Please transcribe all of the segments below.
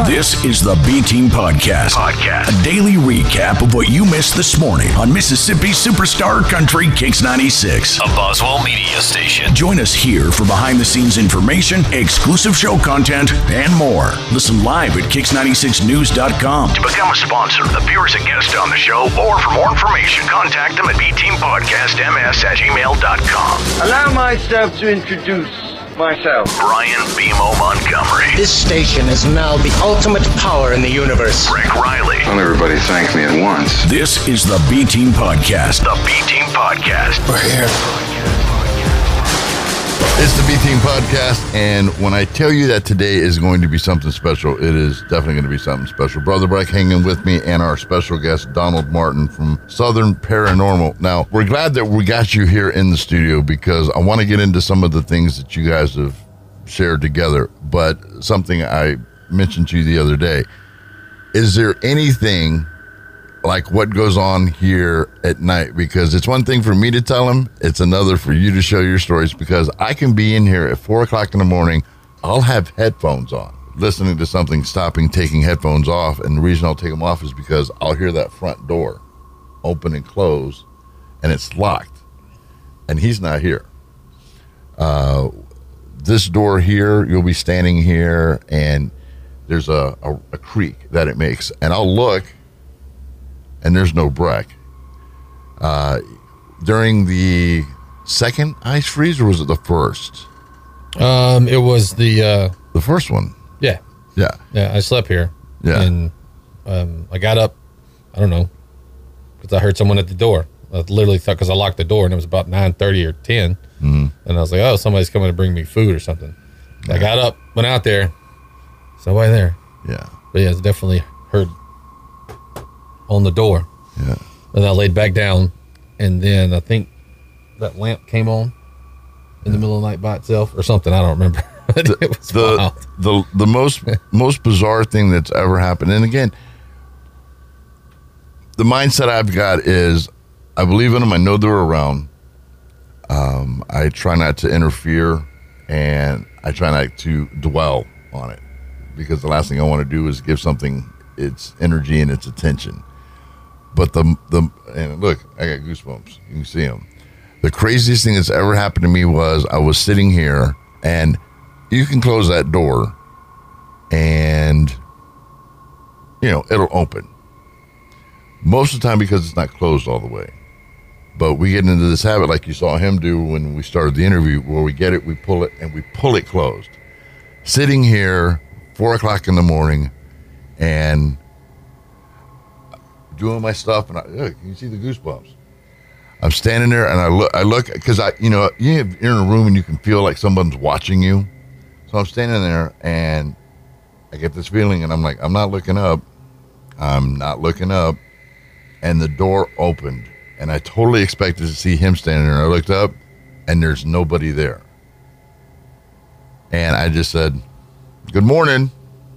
This is the B-Team Podcast. A daily recap of what you missed this morning on Mississippi's Superstar Country Kicks 96. A Boswell media station. Join us here for behind-the-scenes information, exclusive show content, and more. Listen live at Kicks96news.com. To become a sponsor, appear as a guest on the show, or for more information, contact them at bteampodcastms@gmail.com. Allow myself to introduce myself. Brian BMO Montgomery. This station is now the ultimate power in the universe. Rick Riley. Well, everybody thank me at once. This is the B-Team Podcast. The B-Team Podcast. We're here. It's the B-Team Podcast, and when I tell you that today is going to be something special, it is definitely going to be something special. Brother Breck hanging with me and our special guest, Donald Martin from Southern Paranormal. Now, we're glad that we got you here in the studio because I want to get into some of the things that you guys have shared together, but something I mentioned to you the other day. Is there anything like what goes on here at night? Because it's one thing for me to tell them, it's another for you to show your stories, because I can be in here at 4 o'clock in the morning, I'll have headphones on, listening to something, stopping, taking headphones off, and the reason I'll take them off is because I'll hear that front door open and close, and it's locked, and he's not here. This door here, you'll be standing here, and there's a creak that it makes, and I'll look, and there's no Breck. During the second ice freeze, or was it the first? It was the first one. Yeah. I slept here. Yeah. And I got up. I don't know, because I heard someone at the door. I literally thought, because I locked the door, and it was about 9:30 or 10, and I was like, "Oh, somebody's coming to bring me food or something." Yeah. I got up, went out there. Somebody there. Yeah. But yeah, it's definitely heard on the door. Yeah. And I laid back down, and then I think that lamp came on in the middle of the night by itself or something. I don't remember. It was wild. The most bizarre thing that's ever happened, and again, the mindset I've got is I believe in them. I know they're around. I try not to interfere, and I try not to dwell on it, because the last thing I want to do is give something its energy and its attention. But and look, I got goosebumps. You can see them. The craziest thing that's ever happened to me was I was sitting here, and you can close that door, and it'll open. Most of the time, because it's not closed all the way. But we get into this habit, like you saw him do when we started the interview, where we get it, we pull it, and we pull it closed. Sitting here, 4 o'clock in the morning, and doing my stuff, and look, you can see the goosebumps. I'm standing there, and I look, because you're in a room and you can feel like someone's watching you. So I'm standing there, and I get this feeling, and I'm like, I'm not looking up, and the door opened, and I totally expected to see him standing there. I looked up, and there's nobody there, and I just said, "Good morning."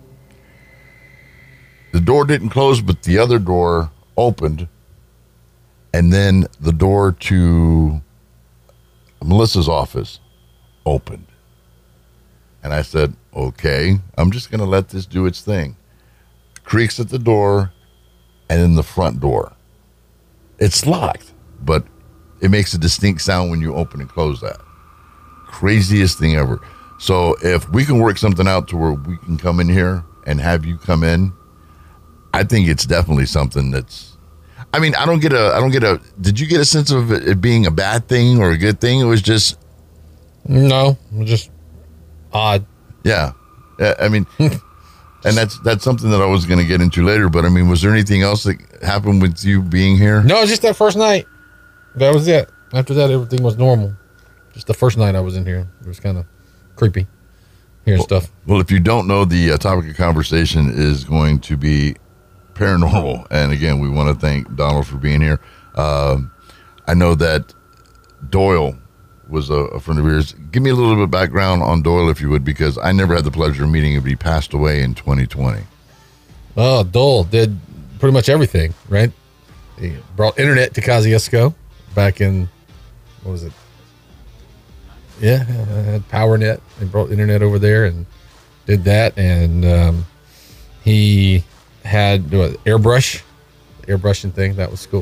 The door didn't close, but the other door opened, and then the door to Melissa's office opened. And I said, okay, I'm just going to let this do its thing. Creaks at the door, and then the front door. It's locked, but it makes a distinct sound when you open and close that. Craziest thing ever. So if we can work something out to where we can come in here and have you come in, I think it's definitely something that's, I mean, I don't get a, did you get a sense of it being a bad thing or a good thing? It was just. No, it was just odd. Yeah. I mean, and that's something that I was going to get into later, but I mean, was there anything else that happened with you being here? No, just that first night. That was it. After that, everything was normal. Just the first night I was in here. It was kind of creepy hearing stuff. Well, if you don't know, the topic of conversation is going to be paranormal. And again, we want to thank Donald for being here. I know that Doyle was a friend of yours. Give me a little bit of background on Doyle, if you would, because I never had the pleasure of meeting him, but he passed away in 2020. Oh, Doyle did pretty much everything, right? He brought internet to Kosciuszko back in, what was it? Yeah, I had PowerNet and brought internet over there and did that. And He had airbrushing thing. That was cool.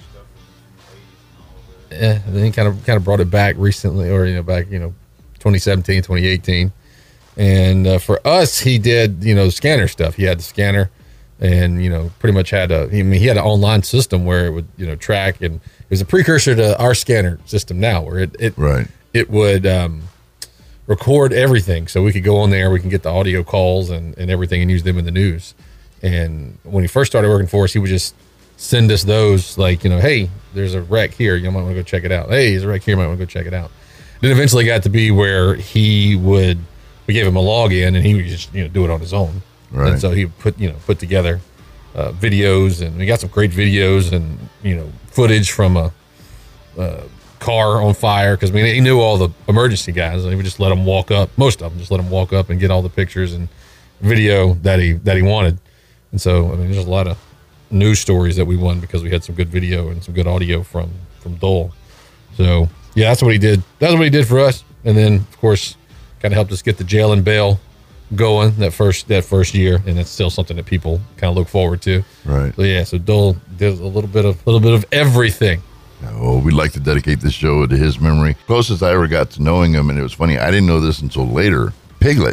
Yeah, and then he kind of brought it back recently, or back 2017, 2018. And for us, he did scanner stuff. He had the scanner, and pretty much had he had an online system where it would track, and it was a precursor to our scanner system now, where it would record everything, so we could go on there, we can get the audio calls and everything, and use them in the news. And when he first started working for us, he would just send us those, like, hey, there's a wreck here, you might want to go check it out. Hey, there's a wreck here, you might want to go check it out. Then eventually got to be where we gave him a login, and he would just do it on his own. Right. And so he put together videos, and we got some great videos and footage from a car on fire, because he knew all the emergency guys, and he would just let them walk up. Most of them just let them walk up and get all the pictures and video that he wanted. And so there's a lot of news stories that we won because we had some good video and some good audio from Dole. So yeah, that's what he did. That's what he did for us. And then of course kind of helped us get the jail and bail going that first year, and it's still something that people kind of look forward to. Right. So yeah, so Dole did a little bit of everything. Oh, we'd like to dedicate this show to his memory. Closest I ever got to knowing him, and it was funny, I didn't know this until later, Piglet.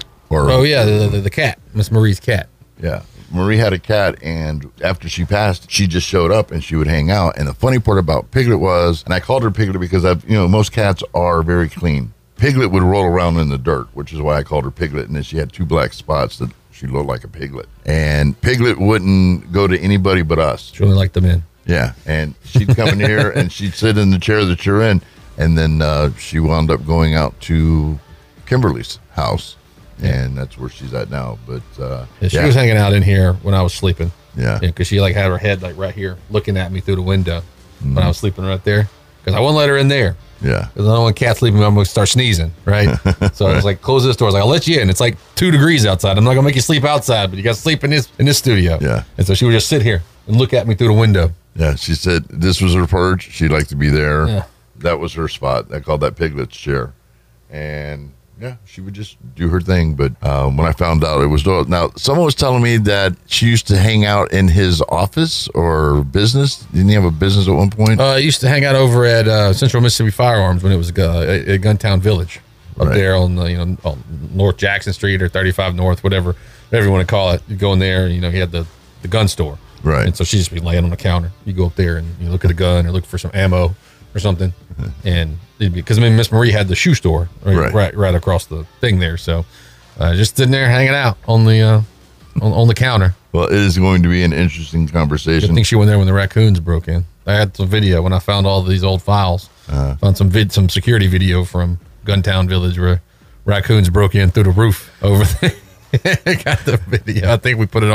The cat, Miss Marie's cat. Yeah. Marie had a cat, and after she passed, she just showed up and she would hang out. And the funny part about Piglet was, and I called her Piglet because most cats are very clean. Piglet would roll around in the dirt, which is why I called her Piglet. And then she had 2 black spots that she looked like a piglet. And Piglet wouldn't go to anybody but us. She only liked the men. Yeah. And she'd come in here and she'd sit in the chair that you're in. And then she wound up going out to Kimberly's house. And that's where she's at now. But she was hanging out in here when I was sleeping. Yeah. Because she had her head right here looking at me through the window when I was sleeping right there. Because I wouldn't let her in there. Yeah. Because I don't want cats sleeping, I'm going to start sneezing, right? So I was like, close this door. I was like, I'll let you in. It's like 2 degrees outside. I'm not going to make you sleep outside, but you got to sleep in this studio. Yeah. And so she would just sit here and look at me through the window. Yeah. She said this was her perch. She'd like to be there. Yeah. That was her spot. I called that Piglet's chair. And yeah, she would just do her thing. But when I found out it was Dole, now someone was telling me that she used to hang out in his office or business. Didn't he have a business at one point? I used to hang out over at Central Mississippi Firearms when it was at Guntown Village up there on on North Jackson Street or 35 North, whatever you want to call it. You go in there, he had the gun store. Right. And so she'd just be laying on the counter. You go up there and you look at a gun or look for some ammo or something. And because Miss Marie had the shoe store right across the thing there. So just sitting there hanging out on the counter. Well, it is going to be an interesting conversation. I think she went there when the raccoons broke in. I had some video when I found all these old files. Found some security video from Guntown Village where raccoons broke in through the roof over there. Got the video. I think we put it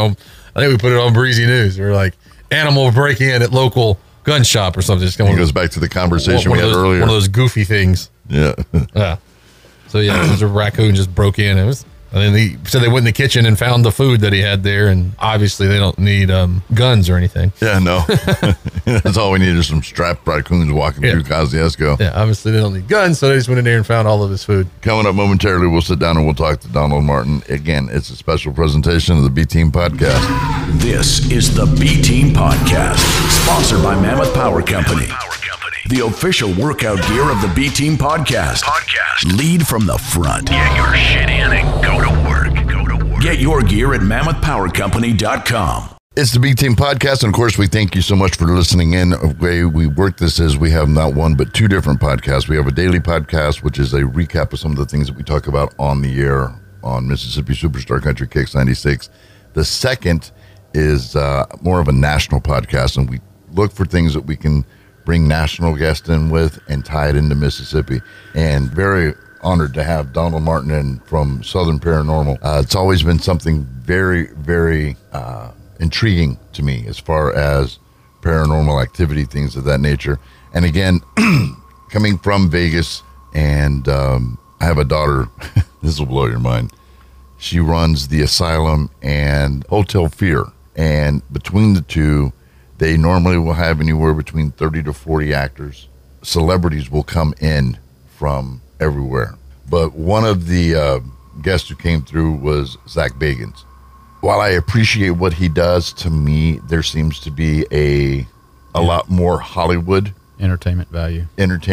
on Breezy News. We were like, animal break in at local gun shop or something. It goes back to the conversation we had earlier. One of those goofy things. Yeah. Yeah. So yeah, there's a raccoon just broke in. And then he said they went in the kitchen and found the food that he had there, and obviously they don't need guns or anything. Yeah, no. That's all we need is some strapped raccoons walking through Kosciuszko. Yeah, obviously they don't need guns, so they just went in there and found all of his food. Coming up momentarily, we'll sit down and we'll talk to Donald Martin. Again, it's a special presentation of the B-Team Podcast. This is the B-Team Podcast, sponsored by Mammoth Power Company. The official workout gear of the B-Team Podcast. Lead from the front. Get your shit in and go to work. Get your gear at mammothpowercompany.com. It's the B-Team Podcast, and of course, we thank you so much for listening in. The way we work this is we have not one, but 2 different podcasts. We have a daily podcast, which is a recap of some of the things that we talk about on the air on Mississippi Superstar Country Kicks 96. The second is more of a national podcast, and we look for things that we can bring national guests in with and tie it into Mississippi. And very honored to have Donald Martin in from Southern Paranormal. It's always been something very, very intriguing to me as far as paranormal activity, things of that nature. And again, coming from Vegas, and I have a daughter, this will blow your mind. She runs the Asylum and Hotel Fear. And between the two, they normally will have anywhere between 30 to 40 actors. Celebrities will come in from everywhere. But one of the guests who came through was Zach Bagans. while I appreciate what he does, to me, there seems to be a lot more Hollywood entertainment value.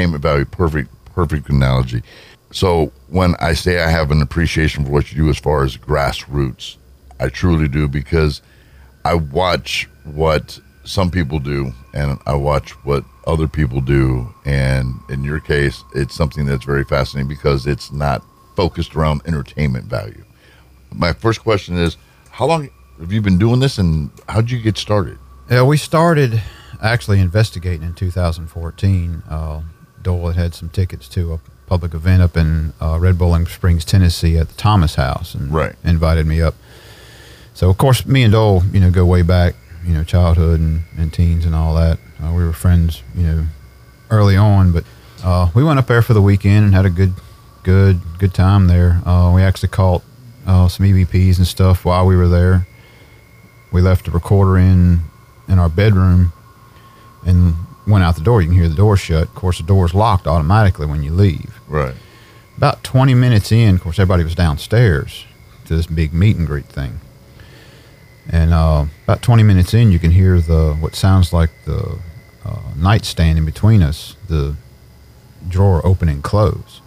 Perfect analogy. So when I say I have an appreciation for what you do as far as grassroots, I truly do, because I watch what some people do and I watch what other people do. And in your case, it's something that's very fascinating because it's not focused around entertainment value. My first question is, how long have you been doing this and how did you get started? Yeah, we started actually investigating in 2014. Doyle had some tickets to a public event up in Red Bowling Springs, Tennessee at the Thomas House, and invited me up. So, of course, me and Doyle, go way back, childhood and teens and all that. We were friends, early on, but we went up there for the weekend and had a good time there. We actually caught some EVPs and stuff while we were there. We left the recorder in our bedroom and went out the door. You can hear the door shut. Of course, the door's locked automatically when you leave. Right. About 20 minutes in, of course, everybody was downstairs to this big meet and greet thing. And about 20 minutes in, you can hear what sounds like the nightstand in between us, the drawer open and close.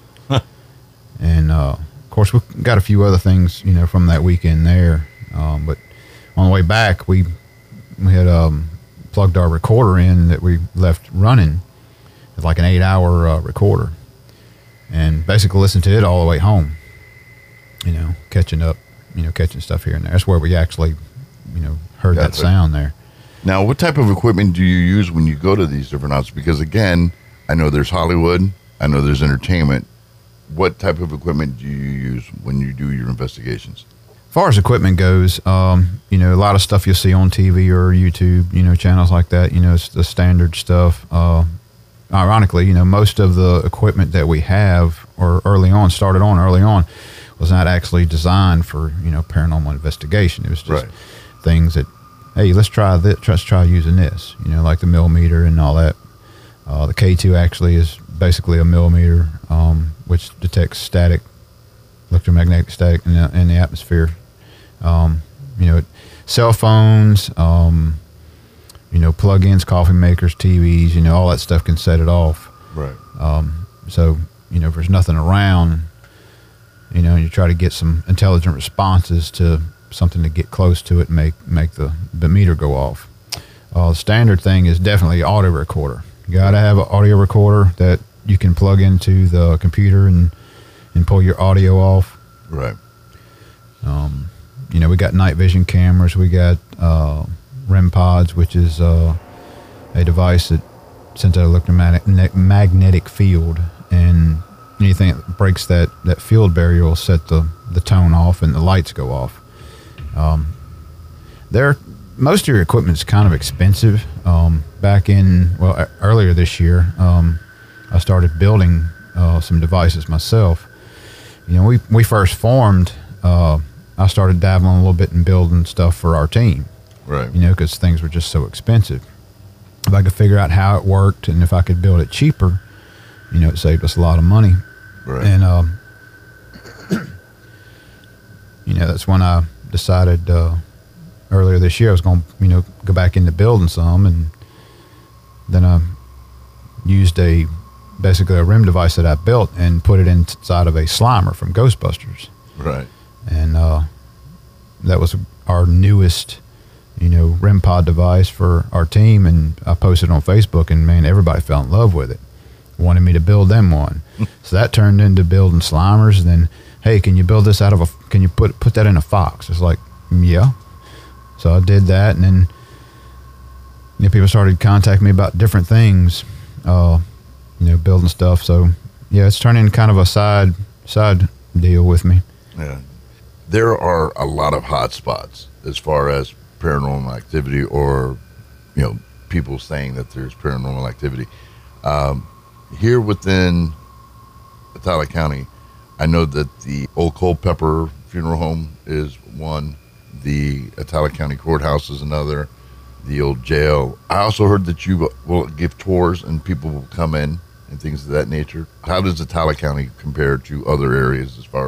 And, of course, we got a few other things, from that weekend there. But on the way back, we had plugged our recorder in that we left running. It's like an 8-hour recorder. And basically listened to it all the way home, catching up. Catching stuff here and there. That's where we actually, heard that sound there. Now, what type of equipment do you use when you go to these different houses? Because, again, I know there's Hollywood. I know there's entertainment. What type of equipment do you use when you do your investigations? As far as equipment goes, a lot of stuff you'll see on TV or YouTube, channels like that, it's the standard stuff. Ironically, most of the equipment that we have started early on, was not actually designed for, paranormal investigation. It was just things that, hey, let's try this, let's try using this, like the millimeter and all that. The K2 actually is basically a millimeter, which detects static, electromagnetic static in the atmosphere. Cell phones, plug-ins, coffee makers, TVs, all that stuff can set it off. Right. So, if there's nothing around, you try to get some intelligent responses to something to get close to it and make the meter go off. The standard thing is definitely audio recorder. You got to have an audio recorder that you can plug into the computer and pull your audio off. Right. We got night vision cameras. We got REM pods, which is a device that sends out electromagnetic field, and anything that breaks that field barrier will set the tone off and the lights go off. Most of your equipment is kind of expensive. Earlier this year, I started building some devices myself. We first formed, I started dabbling a little bit in building stuff for our team. Right. Because things were just so expensive. If I could figure out how it worked and if I could build it cheaper, it saved us a lot of money. Right. And, that's when I decided earlier this year I was going to, go back into building some. And then I used basically a REM device that I built and put it inside of a Slimer from Ghostbusters. Right. And that was our newest, REM pod device for our team. And I posted on Facebook, and, man, everybody fell in love with it. Wanted me to build them one. So that turned into building Slimers. And then, hey, can you build this can you put that in a Fox? It's like, yeah. So I did that. And then people started contacting me about different things, building stuff. So, yeah, it's turning kind of a side deal with me. Yeah. There are a lot of hot spots as far as paranormal activity or, people saying that there's paranormal activity. Here within Atala County, I know that the Old Culpeper Funeral Home is one. The Atala County Courthouse is another. The old jail. I also heard that you will give tours and people will come in and things of that nature. How does Atala County compare to other areas as far as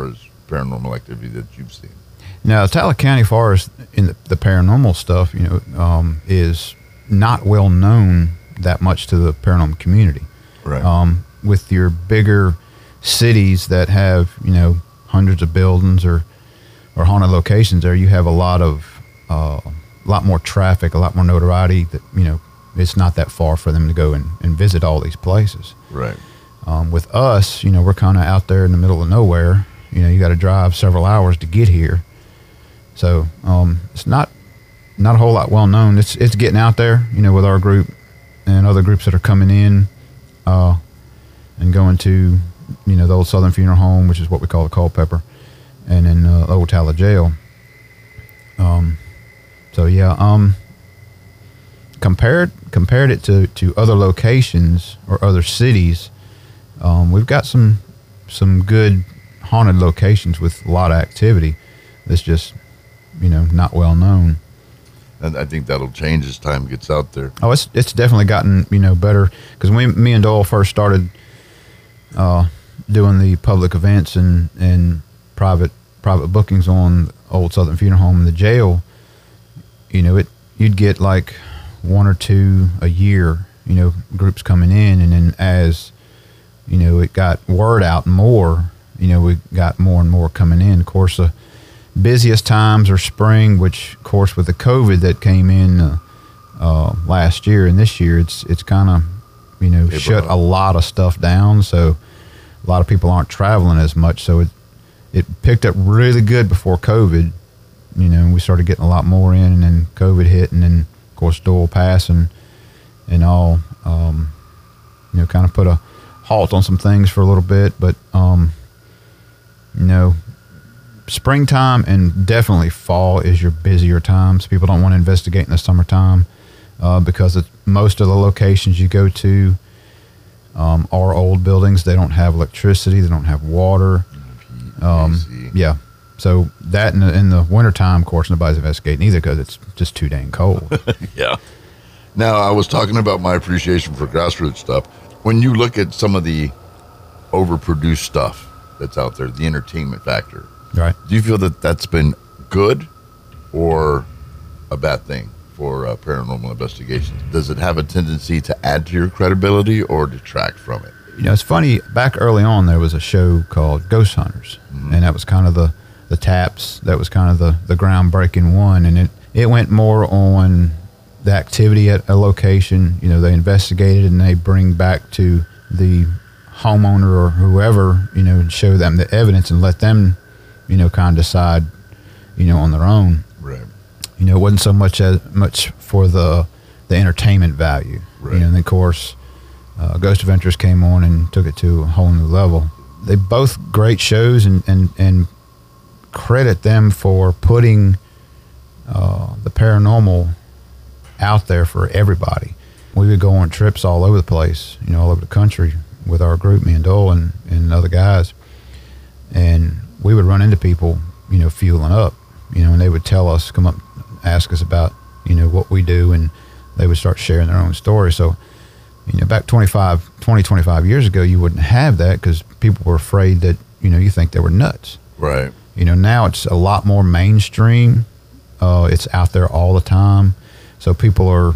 paranormal activity that you've seen? Now, Talladega County, as far as in the paranormal stuff, is not well known that much to the paranormal community. Right. With your bigger cities that have, hundreds of buildings or haunted locations there, you have a lot more traffic, a lot more notoriety that, it's not that far for them to go and visit all these places. Right. With us, we're kind of out there in the middle of nowhere. You got to drive several hours to get here. So it's not a whole lot well known. It's getting out there, with our group and other groups that are coming in and going to, the old Southern Funeral Home, which is what we call the Culpeper, and then the old Tala Jail. Compared it to other locations or other cities, we've got some good haunted locations with a lot of activity that's just, not well known. And I think that'll change as time gets out there. Oh, it's definitely gotten, better. Because when me and Doyle first started doing the public events and private bookings on old Southern Funeral Home and the jail, you'd get like one or two a year, groups coming in. And then as, it got word out more, we got more and more coming in. Of course, the busiest times are spring, which, of course, with the COVID that came in last year and this year, it's kind of, shut a lot of stuff down. So a lot of people aren't traveling as much. So it picked up really good before COVID. We started getting a lot more in, and then COVID hit, and then, of course, Doyle passing and all, kind of put a halt on some things for a little bit. But, springtime and definitely fall is your busier times. People don't want to investigate in the summertime because most of the locations you go to are old buildings. They don't have electricity. They don't have water. Yeah. So that in the wintertime, of course, nobody's investigating either because it's just too dang cold. Yeah. Now, I was talking about my appreciation for grassroots stuff. When you look at some of the overproduced stuff that's out there, the entertainment factor, right? Do you feel that that's been good or a bad thing for paranormal investigations? Does it have a tendency to add to your credibility or detract from it? It's funny. Back early on, there was a show called Ghost Hunters, and that was kind of the Taps. That was kind of the groundbreaking one, and it went more on the activity at a location. They investigated and they bring back to the homeowner or whoever, and show them the evidence and let them, kind of decide, on their own. Right. It wasn't so much for the entertainment value. Right. And then, of course, Ghost Adventures came on and took it to a whole new level. They both great shows, and credit them for putting the paranormal out there for everybody. We would go on trips all over the place, all over the country with our group, me and Doyle and other guys. And we would run into people, fueling up, and they would tell us, come up, ask us about, what we do, and they would start sharing their own story. So, back 25 years ago, you wouldn't have that because people were afraid that, you think they were nuts. Right. Now it's a lot more mainstream. It's out there all the time. So people are,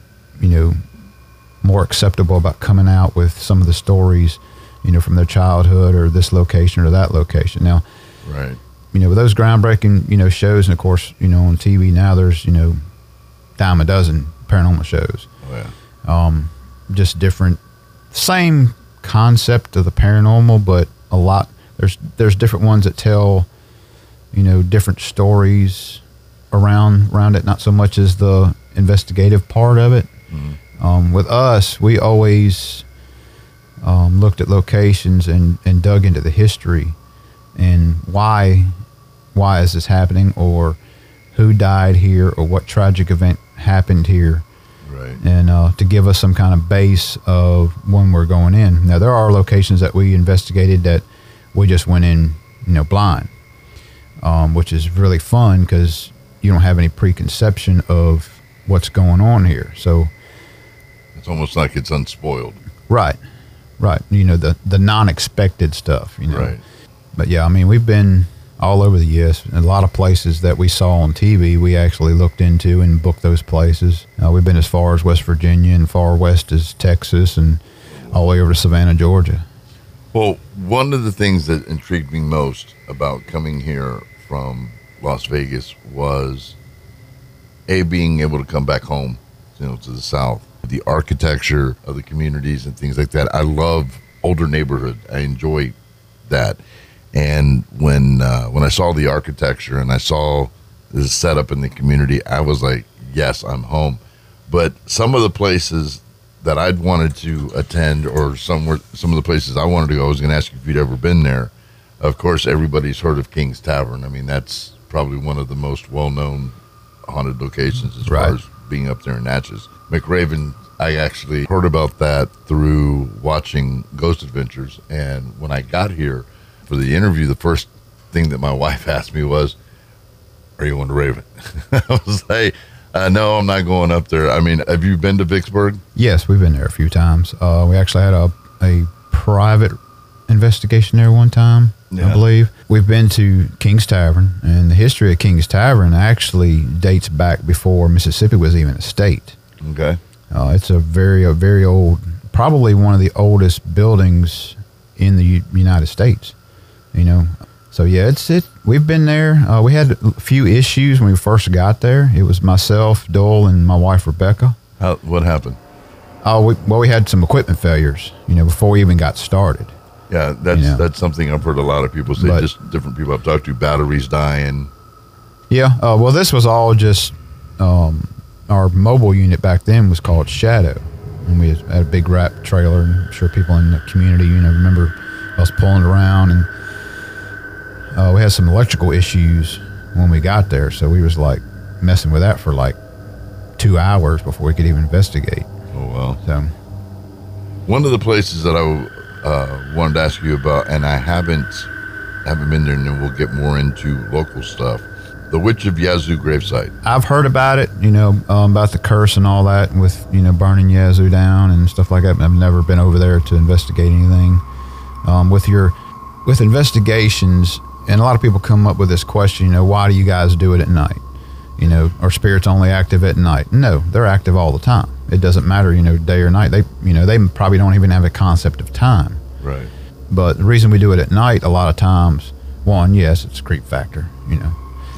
more acceptable about coming out with some of the stories, from their childhood or this location or that location. Now, right. With those groundbreaking, shows, and of course, on TV now, there's, dime a dozen paranormal shows. Oh, yeah. Just different, same concept of the paranormal, but a lot, there's different ones that tell, different stories around it, not so much as the investigative part of it. Mm-hmm. With us, we always looked at locations and dug into the history and why is this happening, or who died here, or what tragic event happened here. Right. And to give us some kind of base of when we're going in. Now, there are locations that we investigated that we just went in, blind, which is really fun because you don't have any preconception of what's going on here. So it's almost like it's unspoiled. Right. The non-expected stuff, Right. But yeah, we've been all over the U.S. A lot of places that we saw on TV, we actually looked into and booked those places. We've been as far as West Virginia and far west as Texas and all the way over to Savannah, Georgia. Well, one of the things that intrigued me most about coming here from Las Vegas was being able to come back home, to the South. The architecture of the communities and things like that. I love older neighborhood. I enjoy that. And when I saw the architecture and I saw the setup in the community, I was like, yes, I'm home. But some of the places that I'd wanted to attend, or some of the places I wanted to go, I was going to ask you if you'd ever been there. Of course, everybody's heard of King's Tavern. I mean, that's probably one of the most well-known haunted locations as far as being up there in Natchez. McRaven, I actually heard about that through watching Ghost Adventures. And when I got here for the interview, the first thing that my wife asked me was, are you going to Raven? I was like, no, I'm not going up there. I mean, have you been to Vicksburg? Yes, we've been there a few times. We actually had a private investigation there one time, I believe. We've been to King's Tavern, and the history of King's Tavern actually dates back before Mississippi was even a state. Okay. It's a very old, probably one of the oldest buildings in the United States, So yeah, we've been there. We had a few issues when we first got there. It was myself, Dole, and my wife, Rebecca. What happened? We had some equipment failures, before we even got started. Yeah, that's something I've heard a lot of people say, just different people I've talked to, batteries dying. Yeah, well, this was all just, our mobile unit back then was called Shadow. And we had a big wrap trailer, and I'm sure people in the community, remember us pulling it around. And we had some electrical issues when we got there, so we was like messing with that for like 2 hours before we could even investigate. Oh, well. So, one of the places that I wanted to ask you about, and I haven't been there, and then we'll get more into local stuff, the Witch of Yazoo gravesite. I've heard about it, about the curse and all that with, burning Yazoo down and stuff like that. I've never been over there to investigate anything. With investigations, and a lot of people come up with this question, why do you guys do it at night? Are spirits only active at night? No, they're active all the time. It doesn't matter, day or night. They probably don't even have a concept of time. Right. But the reason we do it at night, a lot of times, one, yes, it's a creep factor, Yeah.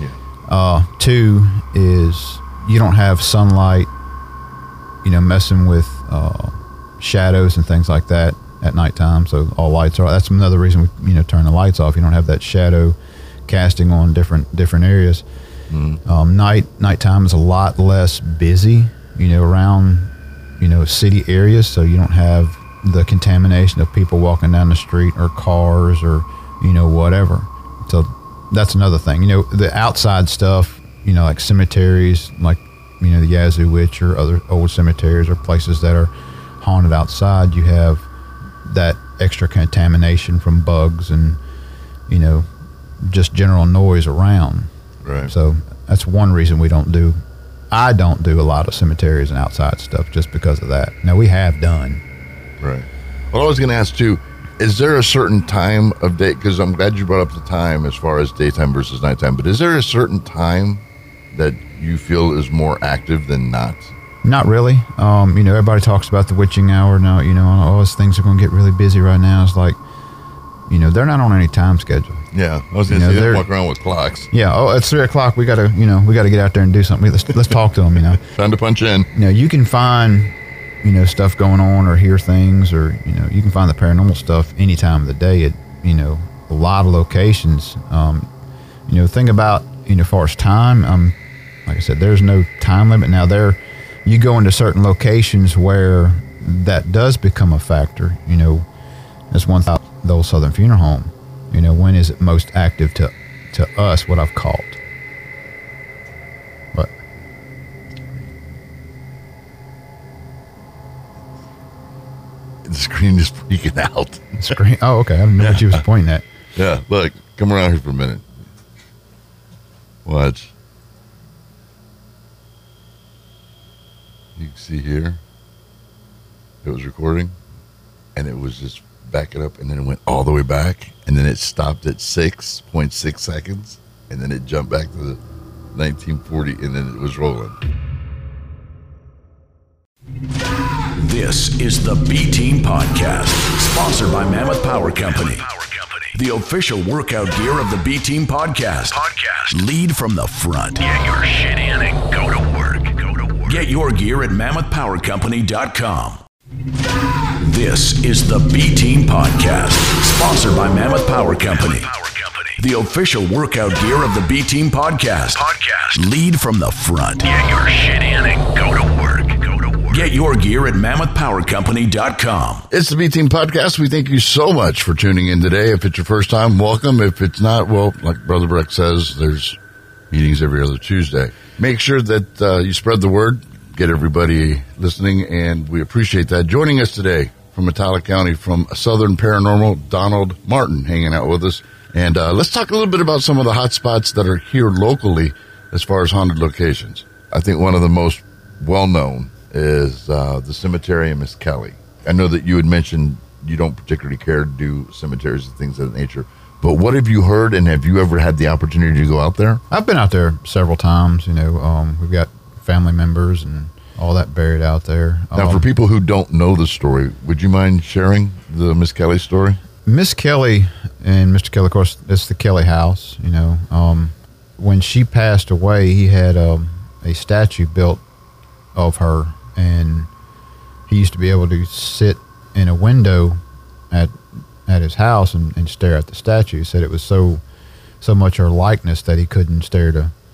Two is you don't have sunlight, messing with shadows and things like that at nighttime. So all lights are. That's another reason we turn the lights off. You don't have that shadow casting on different areas. Nighttime is a lot less busy, around city areas. So you don't have the contamination of people walking down the street or cars or whatever. So that's another thing. The outside stuff, like cemeteries, like, the Yazoo Witch or other old cemeteries or places that are haunted outside, you have that extra contamination from bugs and, just general noise around. Right. So that's one reason I don't do a lot of cemeteries and outside stuff just because of that. Now, we have done. Right. Well, I was going to ask too, is there a certain time of day? Because I'm glad you brought up the time as far as daytime versus nighttime. But is there a certain time that you feel is more active than not? Not really. Everybody talks about the witching hour now. All those things are going to get really busy right now. It's like, they're not on any time schedule. Yeah, I was going to say they walk around with clocks. Yeah. Oh, it's 3:00. We got to get out there and do something. Let's talk to them. Time to punch in. You can find stuff going on or hear things, or you can find the paranormal stuff any time of the day at a lot of locations. Thing about as far as time, like I said, there's no time limit. Now you go into certain locations where that does become a factor. That's one thought. The old Southern Funeral Home. When is it most active to us? What I've called. What? The screen is freaking out. Screen? Oh, okay. I didn't know what you was pointing at. Yeah, look, come around here for a minute. Watch. You can see here, it was recording, and it was just back it up, and then it went all the way back, and then it stopped at 6.6 seconds, and then it jumped back to the 1940, and then it was rolling. This is the B-Team Podcast, sponsored by Mammoth Power Company. The official workout gear of the B-Team Podcast. Lead from the front. Get your shit in and go to work. Get your gear at mammothpowercompany.com. This is the B-Team Podcast, sponsored by Mammoth Power Company. The official workout gear of the B-Team Podcast. Lead from the front. Get your shit in and go to work. Get your gear at mammothpowercompany.com. It's the B-Team Podcast. We thank you so much for tuning in today. If it's your first time, welcome. If it's not, well, like Brother Breck says, there's meetings every other Tuesday. Make sure that you spread the word, get everybody listening, and we appreciate that. Joining us today from Metallic County, from Southern Paranormal, Donald Martin, hanging out with us. And let's talk a little bit about some of the hot spots that are here locally as far as haunted locations. I think one of the most well-known is the cemetery in Miskelly. I know that you had mentioned you don't particularly care to do cemeteries and things of that nature, but what have you heard, and have you ever had the opportunity to go out there? I've been out there several times. You know, we've got family members and all that buried out there. Now, for people who don't know the story, would you mind sharing the Miss Kelly story? Miss Kelly and Mr. Kelly, of course, it's the Kelly house. You know, when she passed away, he had a statue built of her, and he used to be able to sit in a window at his house and stare at the statue. He said it was so much her likeness that he couldn't stare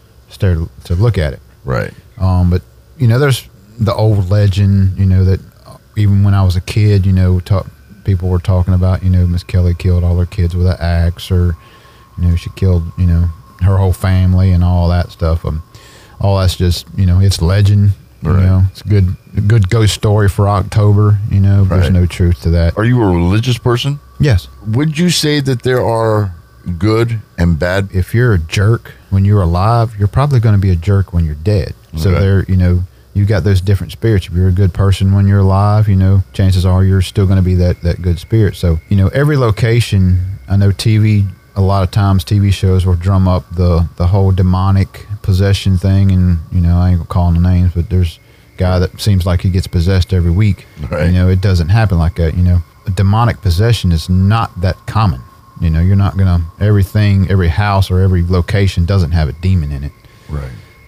to look at it. Right. But you know, there's the old legend, you know, that even when I was a kid, you know, people were talking about, you know, Miss Kelly killed all her kids with an axe, or, you know, she killed, you know, her whole family and all that stuff. All that's just, you know, it's legend. You know, it's a good ghost story for October. You know, there's no truth to that. Are you a religious person? Yes. Would you say that there are good and bad? If you're a jerk when you're alive, you're probably going to be a jerk when you're dead. So there, you know, you got those different spirits. If you're a good person when you're alive, you know, chances are you're still going to be that good spirit. So, you know, every location, I know a lot of times TV shows will drum up the whole demonic possession thing, and, you know, I ain't gonna call the names, but there's a guy that seems like he gets possessed every week. Right. You know, it doesn't happen like that. You know, a demonic possession is not that common. You know, you're not gonna, every house or every location doesn't have a demon in it. Right.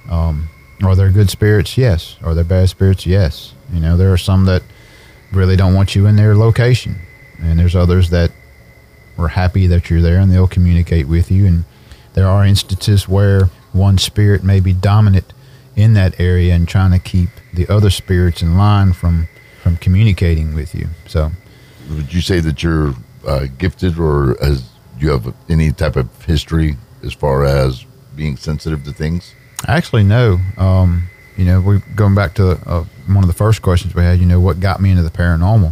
Are there good spirits? Yes. Are there bad spirits? Yes. You know, there are some that really don't want you in their location, and there's others that are happy that you're there and they'll communicate with you. And there are instances where one spirit may be dominant in that area and trying to keep the other spirits in line from communicating with you. So, would you say that you're gifted, or do you have any type of history as far as being sensitive to things? Actually, no. You know, we're going back to one of the first questions we had. You know, what got me into the paranormal,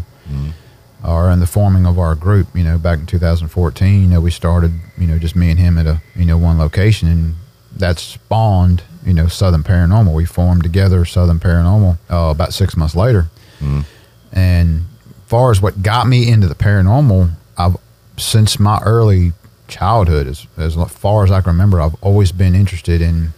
or in the forming of our group. You know, back in 2014. You know, we started, you know, just me and him at one location, and that spawned, you know, Southern Paranormal. We formed together Southern Paranormal about 6 months later. And as far as what got me into the paranormal, I've, since my early childhood, as far as I can remember, I've always been interested in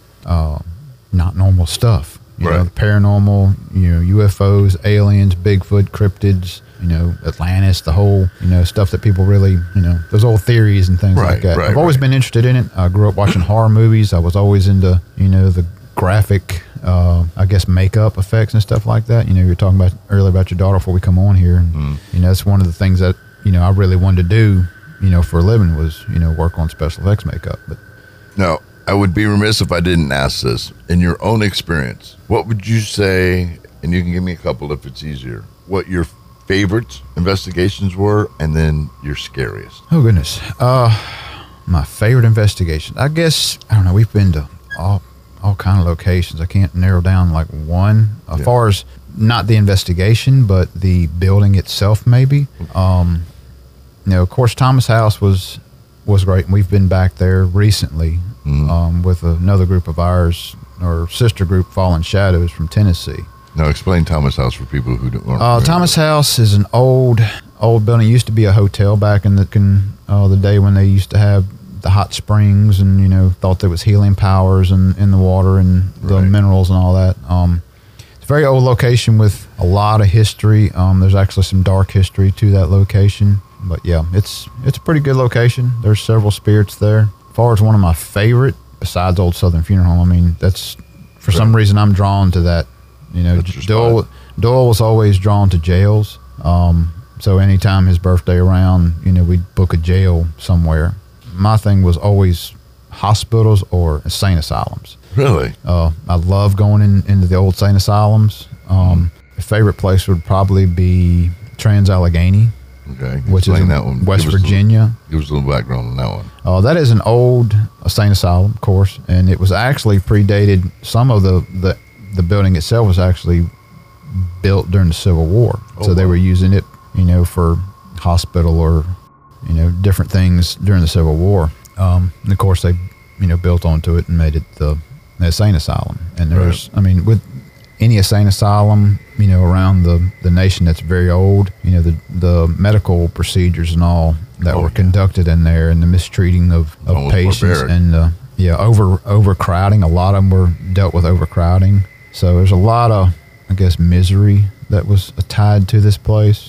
not normal stuff. You know, the paranormal, you know, UFOs, aliens, Bigfoot, cryptids, you know, Atlantis, the whole, you know, stuff that people really, you know, those old theories and things like that. I've always been interested in it. I grew up watching horror movies. I was always into, you know, the graphic, I guess, makeup effects and stuff like that. You know, you were talking about earlier about your daughter before we come on here. And, you know, that's one of the things that, you know, I really wanted to do, you know, for a living was, you know, work on special effects makeup. But no, I would be remiss if I didn't ask this. In your own experience, what would you say, and you can give me a couple if it's easier, what your favorite investigations were, and then your scariest? Oh, goodness. My favorite investigation, I guess, I don't know, we've been to all kind of locations. I can't narrow down like one. As far as not the investigation, but the building itself, maybe. You know, of course, Thomas House was great, and we've been back there recently with another group of ours, our sister group, Fallen Shadows from Tennessee. Now, explain Thomas House for people who don't know. Thomas House is an old old building. It used to be a hotel back in the day when they used to have the hot springs and, you know, thought there was healing powers in the water and the minerals and all that. It's a very old location with a lot of history. There's actually some dark history to that location. But yeah, it's a pretty good location. There's several spirits there. As far as one of my favorite, besides Old Southern Funeral Home, I mean, that's, for some reason, I'm drawn to that. You know, Doyle was always drawn to jails. So anytime his birthday around, you know, we'd book a jail somewhere. My thing was always hospitals or insane asylums. Really? I love going into the old insane asylums. My favorite place would probably be Trans-Allegheny. Okay. Which is in that one. West Virginia. Give us a little background on that one. That is an old insane asylum, of course, and it was actually predated. Some of the building itself was actually built during the Civil War. So they were using it, you know, for hospital or, you know, different things during the Civil War. And of course, they, you know, built onto it and made it the insane asylum. And there's, I mean, with any insane asylum, you know, around the nation that's very old, you know, the medical procedures and all that were conducted in there, and the mistreating of patients and overcrowding. A lot of them were dealt with overcrowding. So there's a lot of, I guess, misery that was tied to this place,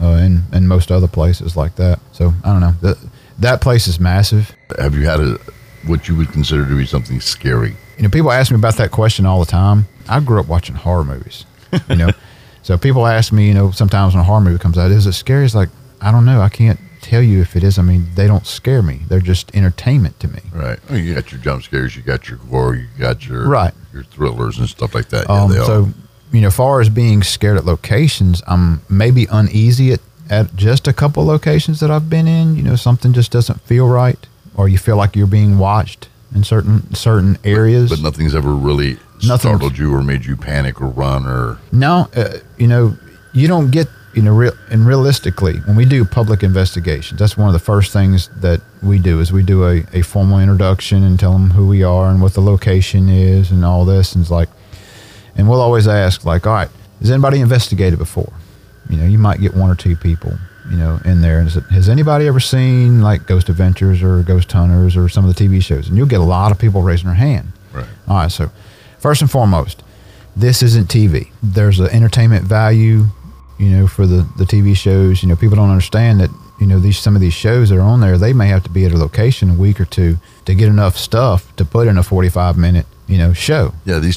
and most other places like that. So I don't know. That place is massive. Have you had what you would consider to be something scary? You know, people ask me about that question all the time. I grew up watching horror movies, you know. So people ask me, you know, sometimes when a horror movie comes out, is it scary? It's like, I don't know. I can't tell you if it is. I mean, they don't scare me. They're just entertainment to me. Right. I mean, you got your jump scares, you got your gore, you got your your thrillers and stuff like that. So, you know, as far as being scared at locations, I'm maybe uneasy at just a couple locations that I've been in. You know, something just doesn't feel right, or you feel like you're being watched in certain areas. But nothing's ever really startled you or made you panic or run or... No, you know, you don't get, you know, realistically, when we do public investigations, that's one of the first things that we do is we do a formal introduction and tell them who we are and what the location is and all this. And it's like, and we'll always ask, like, all right, has anybody investigated before? You know, you might get one or two people, you know, in there. And has anybody ever seen like Ghost Adventures or Ghost Hunters or some of the TV shows? And you'll get a lot of people raising their hand. Right. All right. So first and foremost, this isn't TV. There's an entertainment value, you know, for the TV shows. You know, people don't understand that, you know, some of these shows that are on there, they may have to be at a location a week or two to get enough stuff to put in a 45-minute, you know, show. Yeah, these